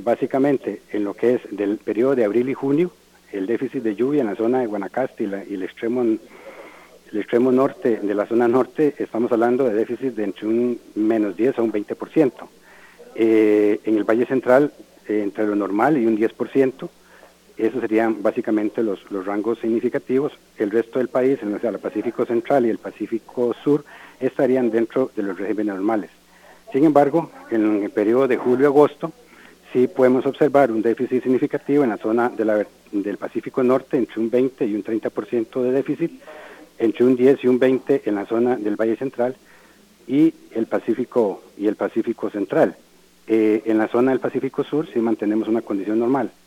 básicamente en lo que es del periodo de abril y junio, el déficit de lluvia en la zona de Guanacaste y el extremo norte de la zona norte, estamos hablando de déficit de entre un menos 10 a un 20%. En el Valle Central, entre lo normal y un 10%. Esos serían básicamente los rangos significativos. El resto del país, o sea, el Pacífico Central y el Pacífico Sur, estarían dentro de los regímenes normales. Sin embargo, en el periodo de julio-agosto, sí podemos observar un déficit significativo en la zona del Pacífico Norte, entre un 20 y un 30% de déficit, entre un 10 y un 20 en la zona del Valle Central y el Pacífico Central. En la zona del Pacífico Sur sí mantenemos una condición normal.